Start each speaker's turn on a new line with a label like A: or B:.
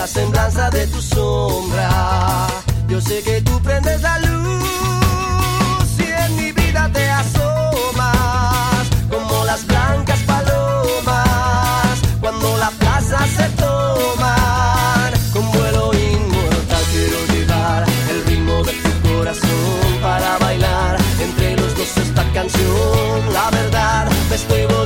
A: semblanza de tu sombra. Yo sé que tú prendes la luz y en mi vida te asomas como las blancas palomas cuando la plaza se toman. Con vuelo inmortal quiero llevar el ritmo de tu corazón para bailar entre los dos esta canción. La verdad me estoy